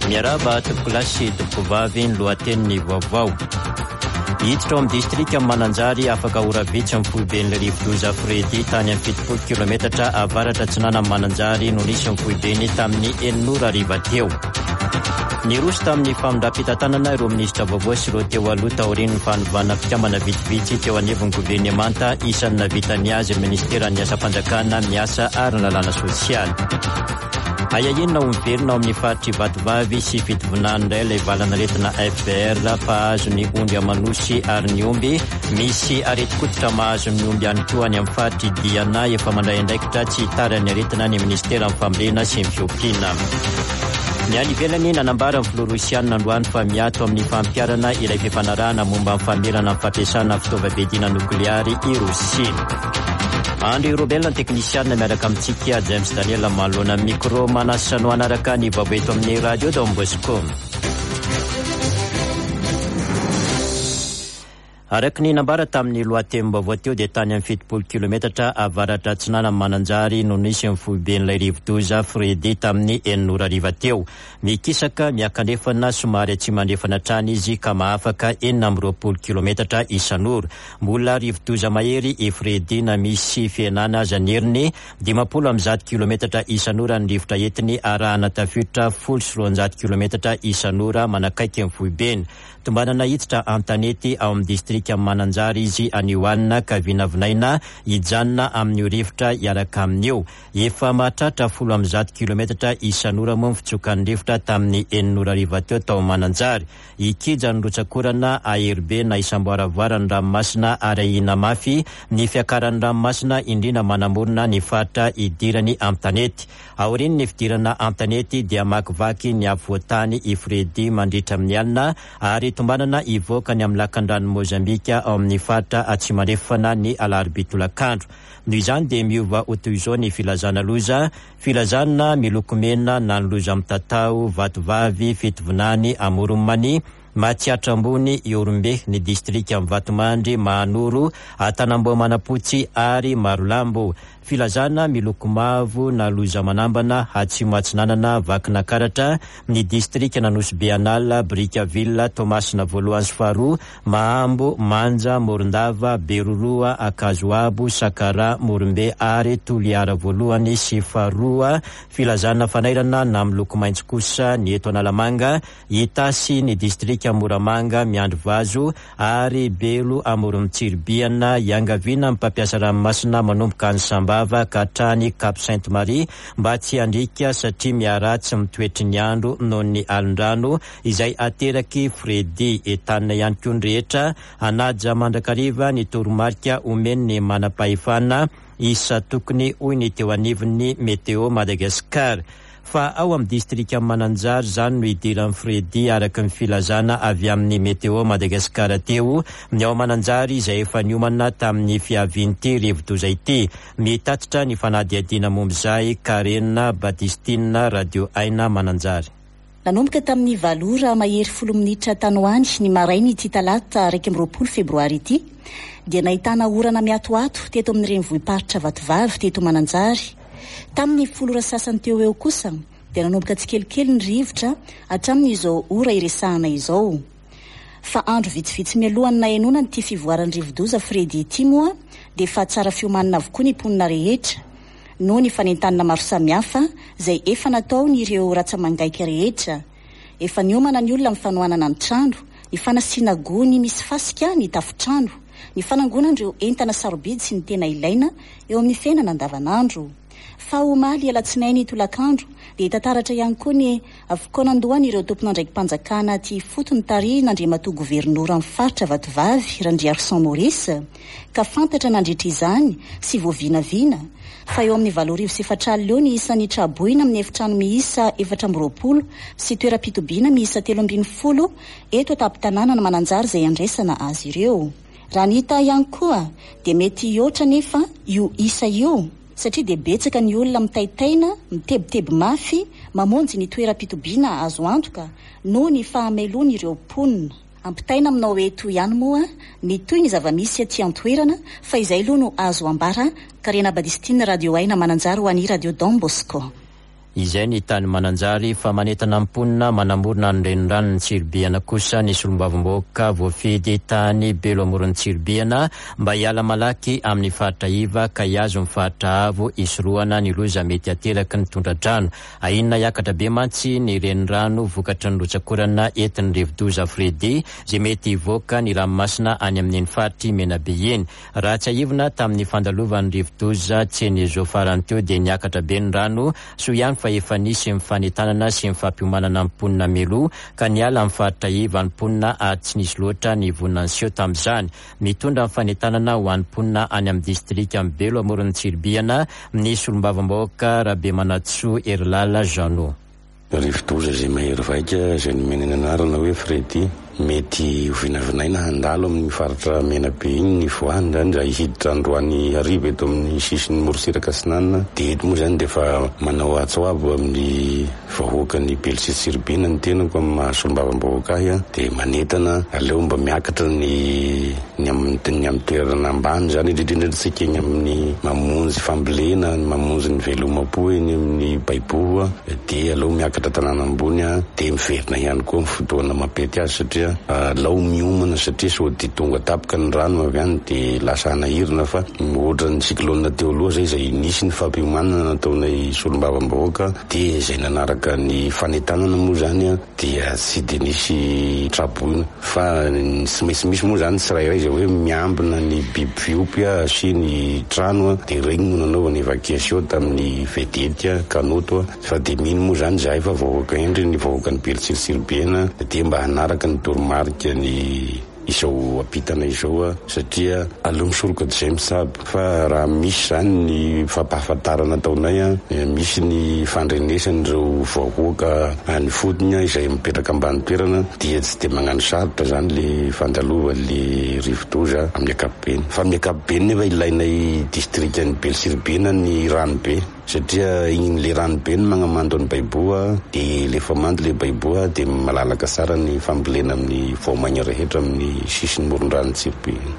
miaraba tokolasy tokovavy ny lohateniny vaovao. Hiditra ao amin'ny distrika Mananjary afaka oravitsy amin'ny foiben'ilay rivo-doza Fredy tany amin'ny 70 kilometatra avaratra Tsinana Mananjary no nisy amin'ny foibeny tamin'ny 900 ariva teo. Niroso tamin'ny famindram-pitantanana ireo minisitra vaovao sy ireo teo aloha taorian'ny fanovana fikamana vitsivitsy teo anivon'ny governemanta isan'ny navitany azy ministera ny asa-panjakana miasa ary ny lalàna sosialy. Ayainina ho miverina ao amin'ny faritry Vatovavy sy fitovinany indray ilay valanaretina FBR mpahazo ny omby amanosy ary ny omby misy areti-koditra mahazo ny omby ihany koa any amin'ny faritry Diana efa mandray andraikitra tsy hitarany aretina ny ministera amin'ny fambolena sy ny fiompiana. Ny any ivelany nanambara ny Filorosianina androany fa miato amin'ny fampiarana ilay fifanarahana momba amin'ny famelana amin'ny fampiasana fitaovam-piadiana nokleary i Rosia. Andry Robel ny teknisianina miaraka amintsika James Daniel manoloana micro manasano anaraka ny vaovao eto amin'ny radio Don Bosco. Araka ny nambara tamin'ny lohatenim-baovao teo dia tany amin'ny 70 kilometatra avaratra Tsinana Mananjary no nisy amin'ny foiben'ilay rivo-doza Fredy tamin'ny 900 ariva teo. Mikisaka miakanefana somary tsy mandrefana trany izy ka mahafaka 920 kilometatra isan'ora. Mbola rivo-doza mahery i Fredy na misy fienana aza neriny 50 kilometatra isan'ora ny rivotra entiny arahana tafiditra 100 kilometatra isan'ora manakaiky amin'ny foibeny. Tombanana hiditra an-tanety ao amin'ny distrika Mananjary izy anioanina ka vinavinaina hijanona amin'ny rivotra iaraka amin'io. Efa mahatratra 10 kilometatra isan'ora moa fitsokan'ny rivotra tamin'ny 900 ariva teo tao Mananjary. Ikija ny rotsakorana aherbe na isamboaravoarany ranomasina ary ahina mafy ny fiakaran'ny ranomasina indrindra manamorona ny faritra idirany an-tanety. Aoriany ny fidirana an-tanety dia makivaky ny avoatany i Fredy mandritra amin'ny alina ary tombanana ivoaka ny amin'ny lakan-drano Mozambika ao amin'ny faritra Atsimarefana ny alarobia tolakandro. Noho izany dia miova ho toy izao ny filazana loza, filazana miloko mena na ny loza mitatao, Vatovavy, fitovinany, Amoronmany, Matsiatra ambony, Iorombe, ny distrika amin'ny Vatomandry, Mahanoro, Atanambo Manapotsy ary Marolambo. Filazana miloko mavo na loza manambana Atsimo Atsinanana, Vakinakaratra, ny distrika Nanosy Anala, Brikaville, Tomasina voalohany sy faharoa, Mahambo, Manja, Morondava, Beroroa, Akazoabo, Sakara, Morombe ary Toliara voalohany sy faharoa. Filazana fanairana na miloko maitso kosa ny eto Analamanga, Itasy, ny distrika Moramanga, Miandro Vazo ary Belo, Amoromitsiribiana, Iangaviana mpampiasa ranomasina manomboka ny Sambava ka hatrany Cap Sainte-Marie mba tsy handrika satria miaratsy mitoetry ny andro noho ny alin-drano izay ateraky Fredy. Entanina ihany koa ny rehetra anaja mandrakariva ny toromarika omeny ny manam-pahefana isa tokony hoy ny teo anivon'ny Meteo Madagasikara. Fa ao amin'ny distrika Mananjary zany no idiran'ny Fredy araka ny filazana avy amin'ny Meteo Madagasikara teo. Ny ao Mananjary izay efa niomana tamin'ny fiavian'ity rivo-doza ity. Mitatitra ny fanadihadiana momba izay Karena Badistina Radio Aina Mananjary. Nanomboka tamin'ny 7 mahery 10 minitra tanoany ny marainy ity talata 20 febroary ity dia nahitana orana miatoato teto amin'ny renivohiparitra Vatovavy teto Mananjary. Tamin'ny 10 sasany teo eo kosa dia nanomboka tsikelikely ny rivotra hatramin'izao ora iresahana izao. Fa andro vitsivitsy mialohany na enona nyity fivoaran'ny rivo-doza Fredy ity moa dia fa tsara fiomanana avokoa ny mponina rehetra noho ny fanentanana maro samihafa izay efa natao ny ireo ratsamangaika rehetra. Efa niomana ny olona amin'ny fanohanana ny trano, ny fanasiana gony misy fasika ny tafitrano, ny fanangonan'ireo entana sarobidy sy ny tena ilaina eo amin'ny fiainana andavanandro. Fa omaly alatsinainy tolakandro dia tantaratra ihany koa ny avokonandohany ireo tompon'andraiki-panjakana ty fotony tary nandriamatoa gouvernoura amin'ny faritra Vatovavy Randry Arsan Maurice ka fantatra nandritra izany sy voavinavina. Fa eo amin'ny 4,4 eo ny isan'ny traboina amin'ny efitrano miisa 420 sy toeram-pitobiana miisa 320 eto an-tampon-tanàna na Mananjary izay andraisana azy ireo. Raha ny hita ihany koa dia mety ioatra nefa io isa io satria dia betsaka ny olona mitaitaina, mitebiteby mafy, mamonjy ny toeram-pitobiana azo antoka noho ny fahamelony ireo mponina. Ampitaina aminao eto ihany moa ny toy ny zava-misy aty an-toerana fa izay aloha no azo ambara. Karena Badistina Radio Aina Mananjary ho an'i Radio Don Bosco. izay ny tany Mananjary fa manentana amponina manamorona ny renirano ny Tsiribiana kosa ny solombavamboaka voafidy tany Belo amoron'ny Tsiribiana mba hiala malaky amin'ny faritra iva ka hiazo ny faritra avo isoroana ny loza mety atelaky ny tondradrano. Ainina hiakatra be mantsy ny renirano vokatry ny rotsakorana entin'ny Rivodoza Fredy zay mety hivoaka ny ranomasina any amin'ny faritry Menabe eny. Raha tsy aivona tamin'ny fandalovan'ny Rivodoza tseny zao farany teo dia niakatra be ny rano so ihany fa efa nisy mifanetanana sy mifampiomanana amponina melo ka niala amin'ny faritra iva ny ponina ary tsy nisy loatra ny vonina nseho tamin'izany. Mitondra mifanetanana ho an'ny ponina any amin'ny distrika amin'ny Belo amoron'ny Tsiribiana ny solombavamboaka Rabe Manatsoa Erilala Jano. Rivodoza zay mahery vaika zay nomenena anarana hoe Fredy mety ho vinavinaina handalo amin'ny faritra Menabe iny ny voany zany raha hiditra androany hariva eto amin'ny sisin'ny Morosiraka Sinanina dia eto moa zany dia efa manao atsoabo amin'ny vahoaka ny Belositsiribiana ny tenako amin'ny mahasolombavamboaka ahy dia manentana aleo mba miakatra ny amin'ny toerana ambany zany indrindratsika eny amin'ny mamonjy fambolena mamonjy ny velomam-po eny amin'ny Baiboa dia aleo miakatra tanàna ambony dia miverina ihany koa amin'ny fotoana mampety azy satria lao miomana satria sody tonga tapaka ny rano avy any dia lasa anahirina fa ohatra ny cyclone teo aloha zay nisy ny fampiomanana nataonay solombavamboaka dia zay nanaraka ny fanetanana moa zany dia tsy dia nisy traboina fa tsy misy moa zany tsirairay zay hoe miambina ny biby fiompy sy ny trano dia regny no nanaovany évacuation tamin'ny vedety kanoto fa dia mino moa zany zahay fa vahoaka endry ny vahoaka ny Belositsiribiana dia mba hanaraka ny toromarika ny izao apitana izao satria aleo misoroka zay misabo fa raha misy zany ny fampahafantarana taonay misy ny fandrenesan'ireo vahoaka any fodiny izay mipetraka ambany toerana dia tsy dia magnano sarotra zany le fandalova le Rivodoza amin'ny ankapobeny fa amin'ny ankapobeny nefa ilainay distrikany Belosiribiana ny ranobe satria igny le ranobe ny magnamando ny Baiboa dia lefa mando le Baiboa dia malalaka tsara ny fambolena amin'ny voamaigna rehetra amin'ny sisin'ny moron-drano Tsiribiana.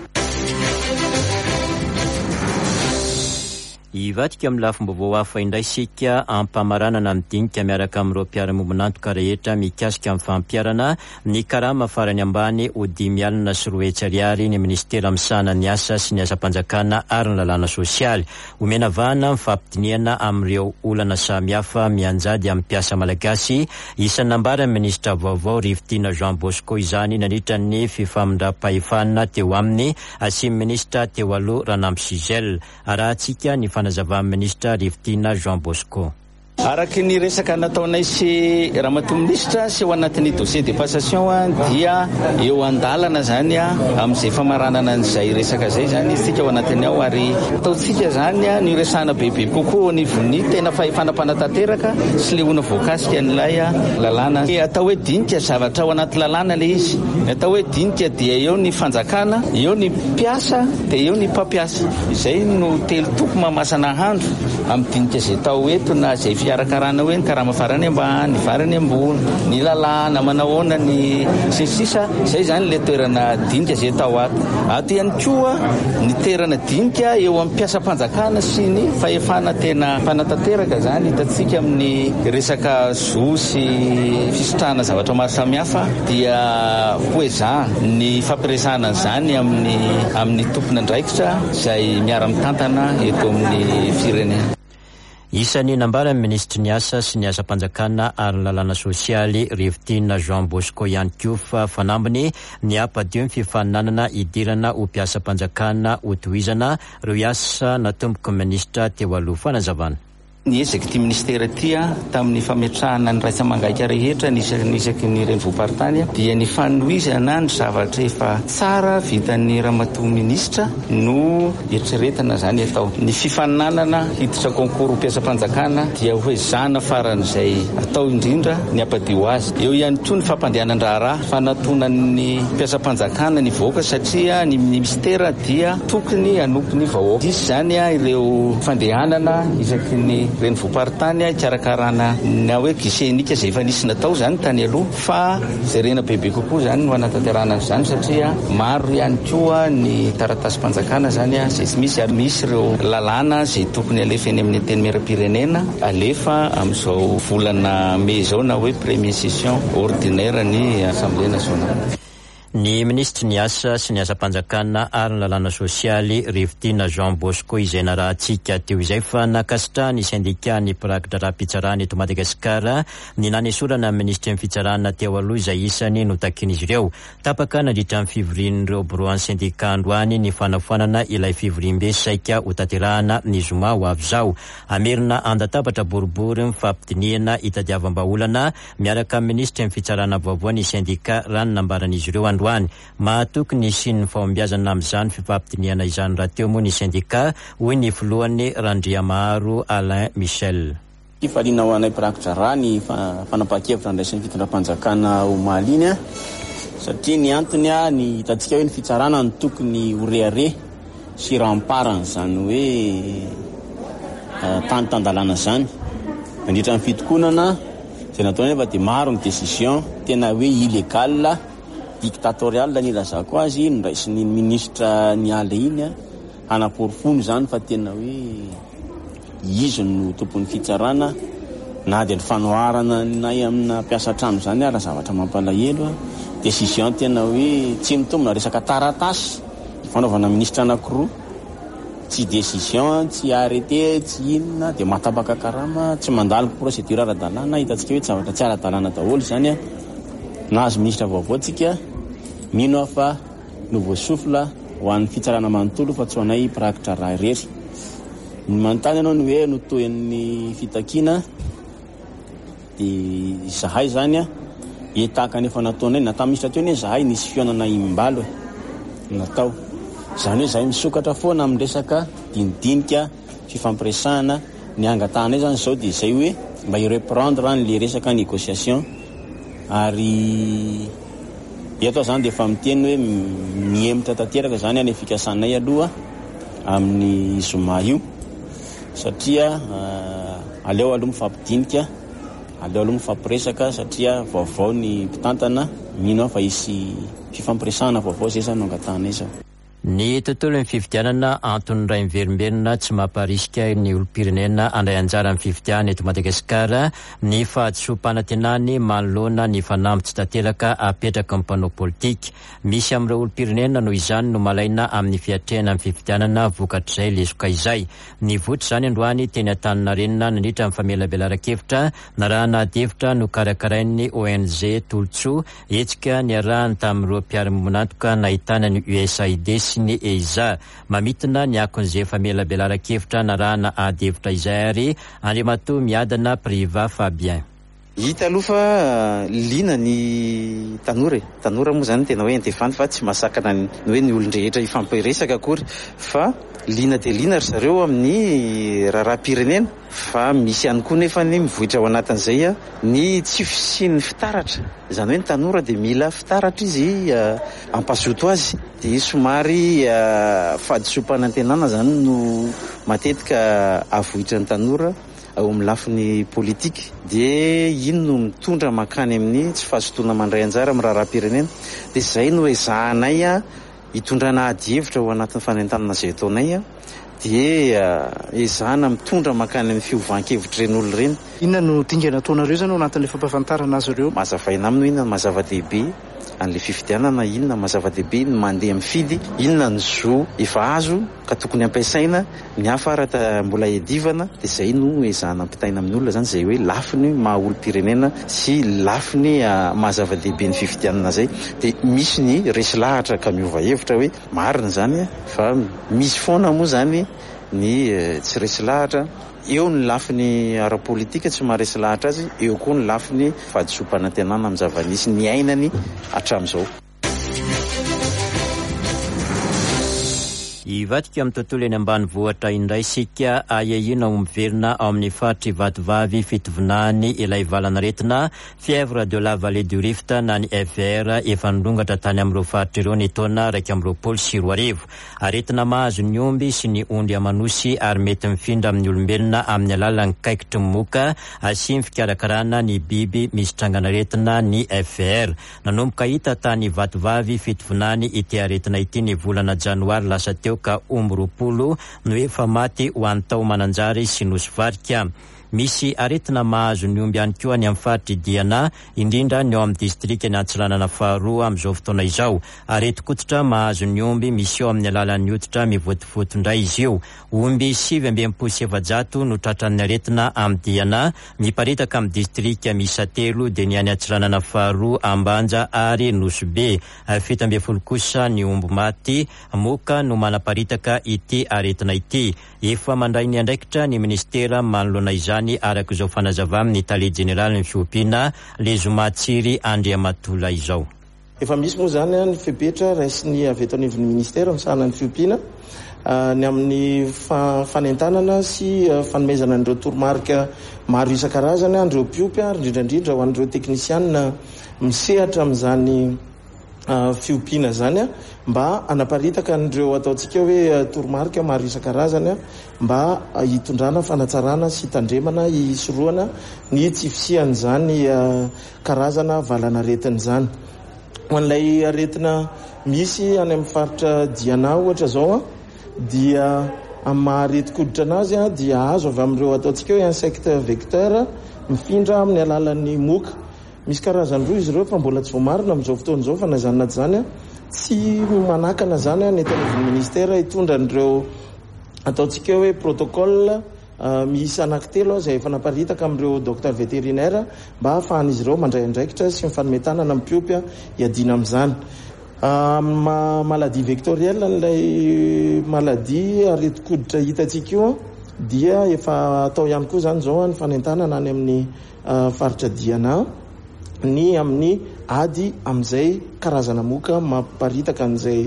Ivadika amin'ny lafim-baovao hafa indray sika ampamaranana amin'dinika miaraka amin'ireo mpiara-mombonantoka rehetra mikasika amin'ny fampiarana ny karama farany ambany ho 5 alina sy 2 hetsy ariary ny ministera misahana ny asa sy ny asa-panjakana ary ny lalàna sosialy. Omena vahana mifampidiniana amin'ireo olana samihafa mianjady amin'ny mpiasa malagasy isan'ny nambarany ministra vaovao Rivotina Jean Bosco izany nandritra ny fifamindram-pahefana teo aminy asimy ministra teo aloha Ranamby Sizel. Arahantsika ny fanazava ministra Rivotina Jean Bosco. Araky ny resaka nataonay sy Ramatoa Minisitra sy ao anatin'ny dossier de passation dia eo andalana zany amin'izay famaranana an'izay resaka zay zany isika ao anatiny ao ary ataotsika zany ny resana bebe kokoa ny vony tena fahefana panatanteraka sy le ona voakasika an'ilay lalàna. Atao hoe dinika zavatra ao anaty lalàna le izy. Atao hoe dinika dia eo ny fanjakana, eo ny mpiasa dia eo ny mpampiasa. Izay no telo toko mamasana handro amin'ny dinika zay tao eto na zay fiarakarana hoe ny karama farany ambany, farany ambony, ny lalàna manahoana ny sisisa zay zany le toerana dinika zay tao ato. Ato ihany koa ny toerana dinika eo amin'ny mpiasa-panjakana sy ny fahefana tena panatanteraka zany hitatsika amin'ny resaka zo sy fisotrahana zavatra maro samihafa dia hoeza ny fampiresahana zany amin'ny tompona andraikitra izay miara-mitantana eto amin'ny firenena. Isan'ny nambarany ministry ny asa sy ny asa-panjakana ary ny lalàna sosialy Rivotina Jean Bosco ihany koa fa fanambiny ny ampadio ny fifaninanana idirana ho mpiasa-panjakana ho tohizana ireo iasa natomboky ministra teo aloha. Fanazavana. Niezaky ty ministera tia tamin'ny fametrahana ny raisa mangaika rehetra nisaky ny renivohim-paritany dia ny fanohizana ny zavatra efa tsara vitan'ny Ramatoa Minisitra no eritreretana zany atao. Ny fifaninanana hiditra konkoro mpiasa-panjakana dia hoezana faran'izay atao indrindra ny ampadio azy. Eo ihany koa ny fampandehanan-draharaha fanatonan'ny mpiasa-panjakana ny vahoaka satria ny ministera dia tokony anoky ny vahoaka. Isy zany ireo fandehanana isaky ny reny voaparitany ikarakarana na hoe gisenika izay efa nisy natao zany tany aloha, fa jerena bebe kokoa zany no anatanterana zany satria maro ihany koa ny taratasy-panjakana zany izay tsy misy, ary misy ireo lalàna izay tokony alefa eny amin'ny teny miram-pirenena alefa amin'izao volana mai zao na hoe premier session ordinaire ny Assemblée nationale. Ny ministry ny asa sy ny asa-panjakana ary ny lalàna sosialy Rivitina Jean Bosco izay narahantsika teo izay fa nakasitra ny sindika ny mpirakitra raha-pitsarana eto Madagasikara ny nanesorana ministry ny fitsarana teo aloha izay isany notakin'izy ireo. Tapaka nandritra ny fivorian'ireo bureau sindika androany ny fanafoanana ilay fivorim-be saika ho tanterahana ny zoma ho avy zao. Amerina andatabatra boribory mifampidiniana hitadiavam-baolana miaraka amin'ny ministry ny fitsarana vaovao ny sindika raha ny nambaran'izy ireo androany. Mahatokony sy ny fahombiazana amin'izany fifampidiniana izany raha teo moa ny sindika hoy ny filohany Randriamaharo Alain Michel. Ifaliana ho anay mpirakitra raha ny fanapahan-kevitra andraisan'ny fitondram-panjakana omaly iny satria ny antony ny hitantsika hoe ny fitsarana ny tokony ho rehare sy ramparana zany hoe tany-tandalana zany mandritra ny fitokonana izay natao nefa dia maro ny décision tena hoe illégal dictatorial ny lazako azy ndraisin'ny ministra ny ala iny hanaporofono zany fa tena hoe izy no tompon'ny fitsarana na dia ny fanoharana nay amina mpiasa trano zany raha zavatra mampalahelo décision tena hoe tsy mitombona resaka taratasy fanaovana ministra anankiroa, tsy décision, tsy arrêté, tsy inona dia matabaka karama, tsy mandalo procédure ara-dalàna. Hitantsika hoe zavatra tsy ara-dalàna daholo zany nahazo ministra vaovao tsika mino fa nouveau souffle ho an'ny fitsarana manontolo fa tsy ho anay mpirakitra raha irery. Ny manontany ianao ny hoe notoen'ny fitakiana dia zahay zany hitaka nefa nataonay natao ministra teo ny zahay nisy fionana imbalo natao zany hoe zahay misokatra foana amin'ny resaka dinidinika fifampiresahana ny angatanay zany zao dia zay hoe mba ireprendre an'le resaka négociation ary eto zany dia efa miteny hoe mihemitra tanteraka zany any fikasanay aloha amin'ny zoma io satria aleo aloha mifampidinika, aleo aloha mifampiresaka satria vaovao ny mpitantana mino fa hisy fifampiresahana vaovao zay zany no angatanay zao. Ny tontolon'ny fifidianana antony iray miverimberina tsy mamparisika ny olom-pirenena andray anjara amin'ny fifidiana eto Madagasikara ny fahadisom-panantenany manoloana ny fanampy tsy tanteraka apetraka amin'ny mpanao politika. Misy amin'ireo olom-pirenena noho izany no malaina amin'ny fiatrehana amin'ny fifidianana vokatrizay lesoka izay. Ny voto izany androany teny Antaninarenina nandritra amin'ny famelabelaran-kevitra na raha nahdevitra no karakarain'ny ONG Tolotsoa hetsika ny arahany tamin'ireo mpiara-monatoka nahitana ny USAID ny EIZA mamitina ny akon'izay famelabelaran-kevitra na raha na adevitra izay ary Andriamatoa miadana Priva Fabien. Hita aloha fa liana ny tanora moa zany tena hoe antefany fa tsy masakana ny hoe ny olon-drehetra ifampiresaka akory fa liana dia liana ry zareo amin'ny raharam-pirenena fa misy ihany koa nefa ny mivohitra ao anatin'izay ny tsy fisian'ny fitaratra zany hoe ny tanora dia mila fitaratra izy ampazoto azy dia somary fahadisom-panantenana zany no matetika avohitra ny tanora ao amin'ny lafiny politika dia ino no mitondra makany amin'ny tsy fahazotoana mandray anjara amin'ny raharam-pirenena dia zay no ezahanay hitondrana ady-hevitra ao anatin'ny fanentanana izay ataonay dia ezahana mitondra makany amin'ny fiovankevitra ireny olona ireny. Inona no dingana ataonareo zany ao anatin'ilay fampahafantarana azy ireo? Mazavaina aminy inona mazava-dehibe an'ilay fifidianana, inona mazava-dehibe ny mandeha mifidy, inona ny zo efa azo ka tokony ampiasaina, ny hafa raha mbola edivana dia zay no ezahana ampitaina amin'ny olona zany zay hoe lafiny maha olom-pirenena sy lafiny mazava-dehibe ny fifidianana zay. Dia misy ny resy lahatra ka miova hevitra hoe marina zany fa misy foana moa zany ny tsy resy lahatra. Eo ny lafiny ara-politika tsy maharesy lahatra azy, eo koa ny lafiny fahadisom-panantenana amin'ny zava-nisy ny ainany hatramin'izao. Hivatika amin'ny tontolo eny ambany vohatra indray sika aiahina miverina ao amin'ny faritry vatovavy fitovinany ilay valanaretina fièvre de la vallée du Rift na ny FR efa nirongatra tany amin'ireo faritry ireo ny taona 2024. Aretina mahazo ny omby sy ny ondy amanosy ary mety mifindra amin'ny olombelona amin'ny alalan'ny kaikitry moka sy ny fikarakarana ny biby misy tranganaretina ny FR. Nanomboka hita tany vatovavy fitovinany ity aretina ity ny volana janoary lasa teo ka 10 no efa maty ho an'ny tao mananjary sy nosy varika. Misy aretina mahazo ny omby ihany koa any amin'ny faritry Diana indrindra ny ao amin'ny distrika ny Antsiranana faharoa amin'izao fotoana izao. Areti-koditra mahazo ny omby misy eo amin'ny alalan'ny hoditra mivotivoty indray izy io. Omby 7,700 no tratran'ny aretina amin'ny Diana miparitaka amin'ny distrika miisa 3 dia ny any Antsiranana faharoa, Ambanja ary Nosy-be. 7 kosa ny omby maty moka no manaparitaka ity aretina ity. Efa mandray ny andraikitra ny ministera manoloana izany araka izao fanazava amin'ny tale jeneraly ny fiompiana Lezomatsiry Andriamatola izao. Efa misy moa zany ny fepetra raisiny avy eto anivon'ny ministera misahana ny fiompiana ny amin'ny fanentanana sy fanomezana an'ireo toromarika maro isan-karazany an'ireo mpiopy indrindrandrindra ho an'ireo teknisianina misehatra amin'izany fiompiana zany mba anaparitaka an'ireo ataontsika hoe toromarika maro isan-karazany mba hitondrana fanatsarana sy tandremana hisoroana ny tsy fisian'izany karazana valanaretina zany. Ho an'ilay aretina misy any amin'ny faritra Diana ohatra zao dia amin'ny mahareti-koditra anazy dia azo avy amin'ireo ataontsika hoe insecte vecteur mifindra amin'ny alalan'ny moka. Misy karazany roa izy ireo fa mbola tsy voamarina amin'izao fotoana izao fa nazanona zany tsy manakana zany ny eto anivon'ny ministera hitondra an'ireo ataontsika hoe protocole misy anankitelo izay efa naparitaka amin'ireo docteur vétérinaire mba hahafahan'izy ireo mandray andraikitra sy mifanometanana amin'ny mpiopy hiadina amin'izany. Maladie vectorielle n'ilay maladie areti-koditra hitantsika io dia efa atao ihany koa zany zao ny fanentanana any amin'ny faritra Diana ny amin'ny ady amin'izay karazana moka mamparitaka an'izay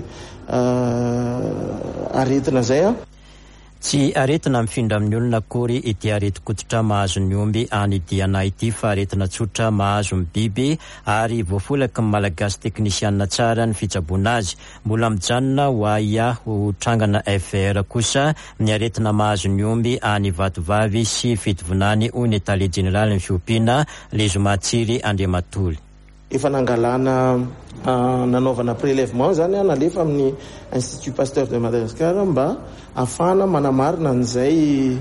aretina zay Tsy aretina mifindra amin'ny olona akory ity areti-koditra mahazo ny omby any Diana ity fa aretina tsotra mahazo ny biby ary voafolaka ny malagasy teknisianina tsara ny fitsaboana azy. Mbola mijanona ho ho trangana FR kosa ny aretina mahazo ny omby any vatovavy sy fitovinany hoy ny tale jeneraly ny fiompiana Lezomatsiry Andriamatoly. Efa nangalana nanaovana prélèvement zany nalefa amin'ny Institut Pasteur de Madagascar mba afana manamarina an'izay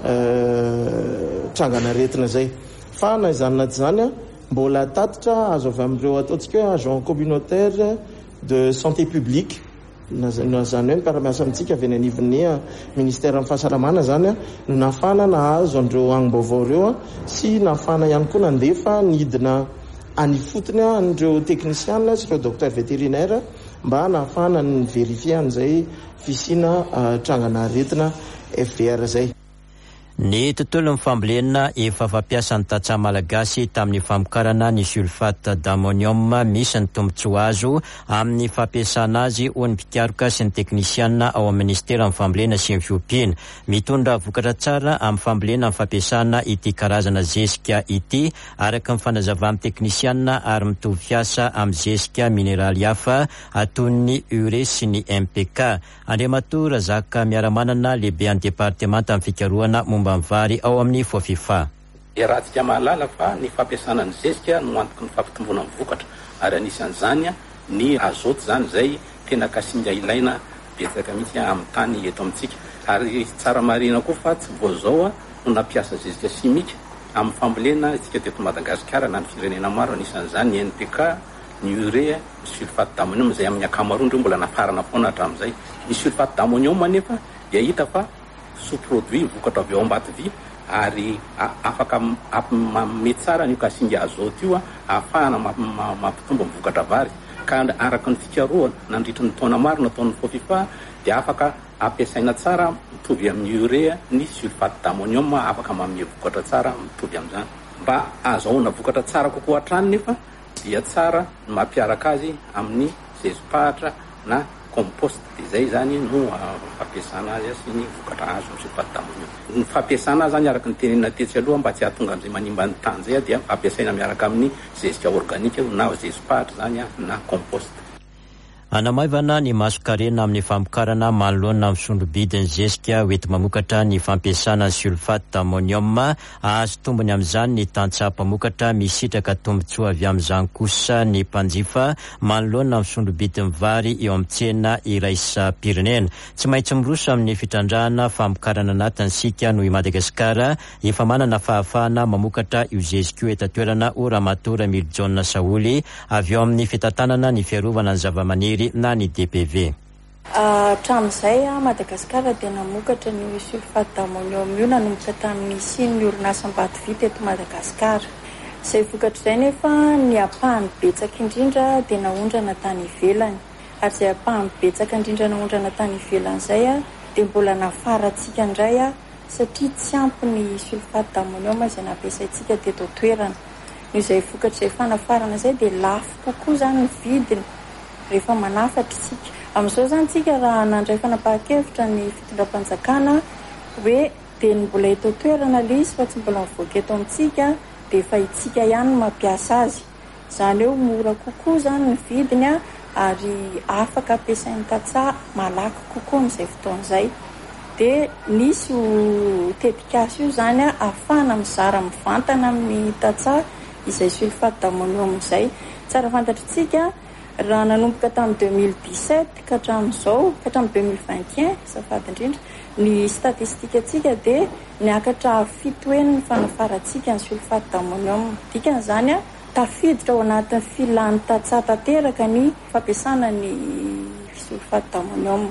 trangana aretina zay. Fa na izany zany mbola tatitra azo avy amin'ireo ataontsika hoe agent communautaire de santé publique na zany hoe miara-miasa amintsika avy any anivon'ny ministère amin'ny fahasalamana zany no nafana nahazo an'ireo agnim-baovao ireo sy nafana ihany koa nandefa nidina any fotony an'ireo teknisianina sy ireo docteur vétérinaire mba nahafana ny verifie an'izay fisina trangana aretina FR zay. Ny tontolon'ny fambolena efa fampiasa ny tantsaha malagasy tamin'ny famokarana ny sulfate d'ammonium misy ny tombontsoa azo amin'ny fampiasana azy ho ny mpikaroka sy ny teknisianina ao amin'ny ministera amin'ny fambolena sy ny fiompiana. Mitondra vokatra tsara amin'ny fambolena amin'ny fampiasana ity karazana zezika ity araka ny fanazavan'ny teknisianina ary mitovy fiasa amin'ny zezika mineraly hafa toy ny urée sy ny MPK. Andriamatola Zaka miaramanana lehibe any departemanta amin'ny fikarohana vary ao amin'ny fofifa. Raha mahalala fa ny fampiasana ny zezika no antoky ny fampitombona ny vokatra ary anisan'izany ny azoty zany zay tena kasinga ilaina betsaka mihitsy amin'ny tany eto amintsika. Ary tsara marina koa fa tsy voazao no nampiasa zezika simika amin'ny fambolena isika teto Madagasikara na ny firenena maro anisan'izany ny NPK, ny urée, ny sulfate d'ammonium zay amin'ny akamaroandreo mbola nafarana foana hatramin'izay. Ny sulfate d'ammonium anefa dia hita fa sous-produit vokatra avy ao Ambatovy ary afaka mety tsara ny kasinga azoty io ahafahana mampitombo vokatra vary ka araka ny fikarohana nandritra ny taona maro nataon'ny fofifa dia afaka ampiasaina tsara mitovy amin'ny urée ny sulfate d'ammonium afaka manome vokatra tsara mitovy amin'izany mba azahoana vokatra tsara kokoa hatrany nefa dia tsara mampiaraka azy amin'ny zezipahatra na compost. Dia zay zany no fampiasana azy sy ny vokatra azo amin'ny sulfate d'ammonium. Ny fampiasana zany araka ny tenenina tetsy aloha mba tsy hahatonga amin'izay manimba ny tany zay dia fampiasaina miaraka amin'ny zezika organique na zezipahatra zany na compost. Anamaivana ny masokarena amin'ny famokarana manoloana amin'ny sondrobidiny zezika hoety mamokatra ny fampiasana sulfate d'ammonium. Azo tombony amin'izany ny tantsaha-mpamokatra misitraka tombotsoa avy amin'izany kosa ny mpanjifa manoloana amin'ny sondrobidiny vary eo amin'ny tsena iraisam-pirenena. Tsy maintsy miroso amin'ny fitrandrahana famokarana anatiny sika noho i Madagasikara efa manana fahafahana mamokatra io zezika io eto-toerana o Ramatoa Emile John Saoly avy eo amin'ny fitantanana ny fiarovana ny zavamaniry na ny DPV. Hatramin'izay Madagasikara dia namokatra ny sulfate d'ammonium io nanomboka tamin'ny ny orinasam-bato vita eto Madagasikara. Izay vokatra izay nefa ny apahany betsaka indrindra dia naondrana tany ivelany. Ary izay apahany betsaka indrindra naondrana tany ivelany izay dia mbola nafarantsika indray satria tsy ampy ny sulfate d'ammonium izay nampiasaintsika teto toerana. Izay vokatra izay fanafarana izay dia lafo kokoa zany ny vidiny rehefa manafatra isika. Amin'izao zany tsika raha nandray fanapahan-kevitra ny fitondram-panjakana hoe dia mbola eto toerana ilay izy fa tsy mbola mivoaka eto amintsika dia efa itsika ihany mampiasa azy. Izany hoe mora kokoa zany ny vidiny ary afaka ampiasain'ny tantsaha malaky kokoa amin'izay fotoana izay. Dia nisy tetikasa io zany ahafahana mizara mivantana amin'ny tantsaha izay sulfate d'ammonium izay. Tsara fantatritsika raha nanomboka tamin'ny 2017 ka hatramin'izao ka hatramin'ny 2021 safady indrindra ny statistika atsika dia niakatra fitoen'ny fanafarantsika ny sulfate d'ammonium. Dikan'izany tafiditra ao anatin'ny filan'ny tantsaha tanteraka ny fampiasana ny sulfate d'ammonium.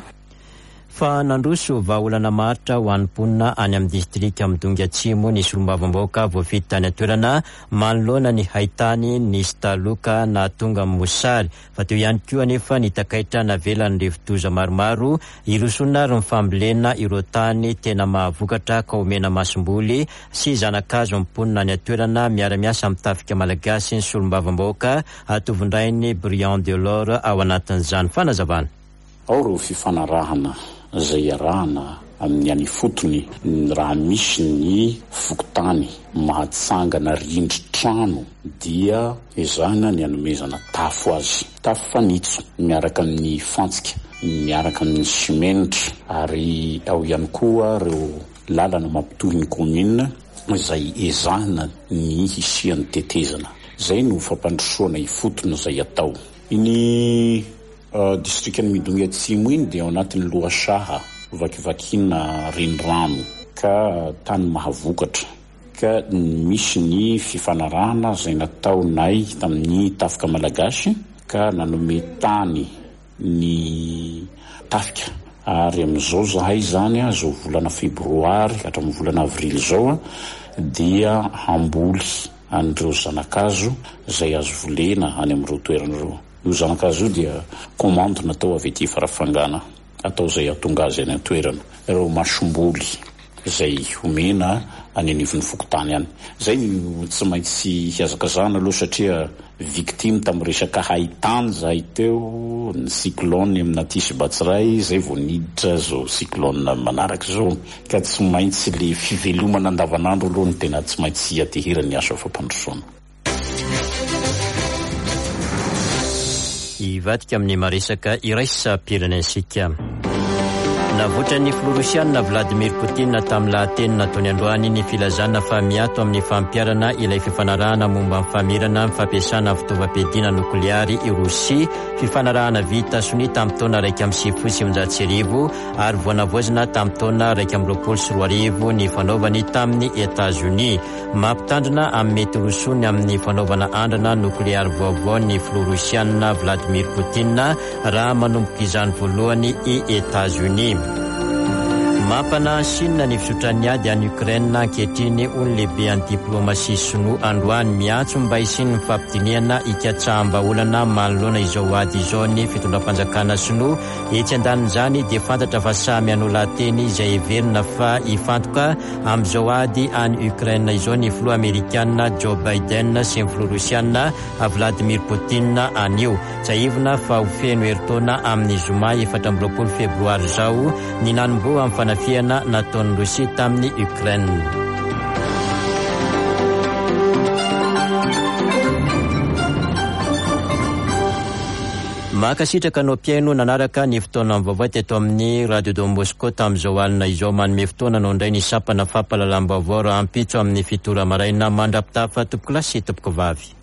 Fa nandroso vahaolana maritra ho an'ny mponina any amin'ny distrika Midongy Atsimo ny solombavamboaka voafidy tany atoerana manoloana ny haitany ny staloka na tonga amin'ny mosary. Fa teo ihany koa anefa ny takaitra navelan'ny rivo-doza maromaro irosona ary mifambolena ireo tany tena mahavokatra ka omena masom-boly sy zanakazo mponina any atoerana miara-miasa amin'ny tafika malagasy ny solombavamboaka atovondrainy Brian Delors ao anatin'izany fanazavana. Ao reo fifanarahana izay arahana amin'ny any fotony raha misy ny fokotany mahatsangana rindri-trano dia ezahana ny anomezana tafo azy, tafo fanitso miaraka amin'ny fantsika, miaraka amin'ny simenitra, ary ao ihany koa reo lalana mampitohy ny commune izay ezahana ny hisian'ny tetezana. Zay no fampandrosoana ifotony izay atao. Iny distrikan'ny Midongy Atsimo iny dia ao anatin'ny lohasaha vakivakina renirano ka tany mahavokatra ka misy ny fifanarahana izay nataonay tamin'ny tafika malagasy ka nanome tany ny tafika. Ary amin'izao zahay zany zao volana febroary hatramin'ny volana avrily zao dia hamboly an'ireo zanakazo izay azo volena any amin'ireo toerana ireo. Io zanakazo io dia komando natao avy ety farafangana atao izay atonga azy any toerana. Ireo masomboly izay homena any anivon'ny fokotany any. Zay tsy maintsy hiazakazana aloha satria victime tamin'ny resaka haitany zahay teo, ny cyclone amina Tisy Batsiray, zay vao niditra zao cyclone manaraka zao. Ka tsy maintsy le fivelomana andavanandro aloha ny tena tsy maintsy atehirany asa fampandrosoana. Ivadika amin'ny maresaka iraisam-pirenensika. Navoatra ny Florosianina Vladimir Poutine tamin'ny lahateny nataony androany ny filazana fa miato amin'ny fampiarana ilay fifanarahana momba amin'ny famirana amin'ny fampiasana fitaovam-piadiana nokleary i Rosia, fifanarahana vita sony tamin'ny taona 1970 ary voanavoazina tamin'ny taona 1990 ny fanaovany tamin'ny États-Unis. Mampitandrina amin'ny mety rosony amin'ny fanaovana andrana nokleary vaovao ny Florosianina Vladimir Poutine raha manomboka izany voalohany i États-Unis. Mampana Chine ny fisotrany ady any Ukraine ankehitriny hono lehibe any diplomasia sinoa androany miantso mba hisiany mifampidiniana ikatsaham-baolana manoloana izao ady izao ny fitondram-panjakana sinoa etsy andanin'izany dia fantatra fa samy anolahateny izay heverina fa hifantoka amin'izao ady any Ukraine izao ny filoha Amerikana Joe Biden sy ny filoha Rosiana Vladimir Putin anio. Tsaivina fa ho feno heritaona amin'ny zoma 14 febroary zao ny nanombo amin'ny fanafiana nataon'ny Rosia tamin'ny Ukraine. Makasitraka anao mpiaino nanaraka ny fotoana vaovao teto amin'ny Radio Don Bosco tamin'izao alina izao manome fotoana anao indray ny sapana fampahalalam-baovao raha ampitso amin'ny fitora maraina mandrapitafa tompoko lasy tompoko vavy.